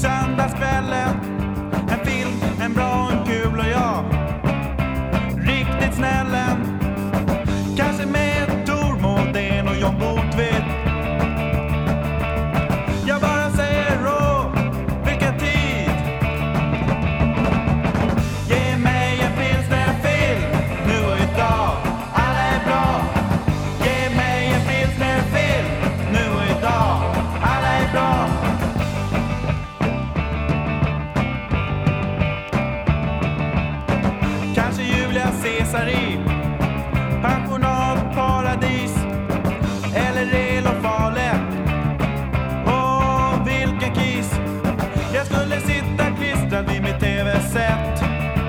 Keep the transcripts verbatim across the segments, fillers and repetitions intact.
söndagskvällen. En film, en bra, en kul och jag riktigt snällen. Kanske med Tor Modén och John Botvitt. Jag bara säger åh, vilken tid. Ge mig en pilsnerfilm nu och idag. Alla är bra. Ge mig en pilsnerfilm nu och idag. Alla är bra. Kanske Julia Caesar i pensionatparadis eller Elof Fahle. Åh, vilken kiss. Jag skulle sitta klistrad vid mitt tv-set.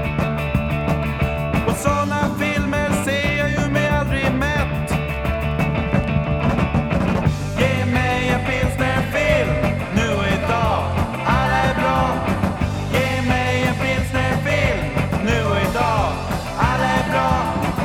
Och såna filmer ser jag ju mig aldrig mätt. Ge mig en pilsnerfilm nu och idag. Alla är bra. Ge mig en pilsnerfilm nu och idag. Alla är bra.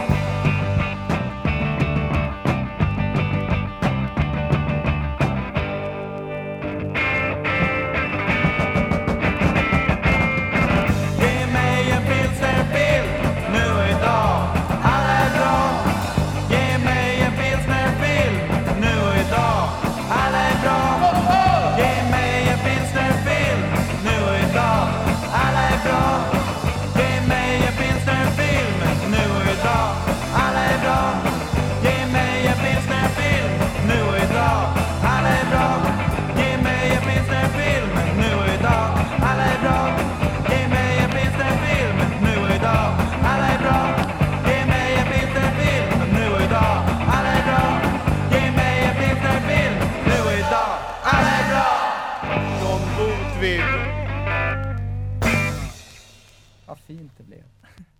Ge mig en pilsnerfilm nu och idag. Alla är bra. Ge mig en pilsnerfilm nu och idag. Alla är bra. Ge mig en pilsnerfilm nu och idag. Alla är bra. Ge mig en pilsnerfilm nu och idag. Alla är bra. Ge mig en pilsnerfilm nu och idag. Alla är bra. Ge mig en pilsnerfilm nu och idag. Alla är bra. Ge mig en pilsnerfilm nu och idag. Alla är bra. Ge mig en pilsnerfilm nu och idag. Alla är bra. Ge mig en pilsnerfilm nu och idag. Alla är bra. John Botvitt. Vad fint det blev.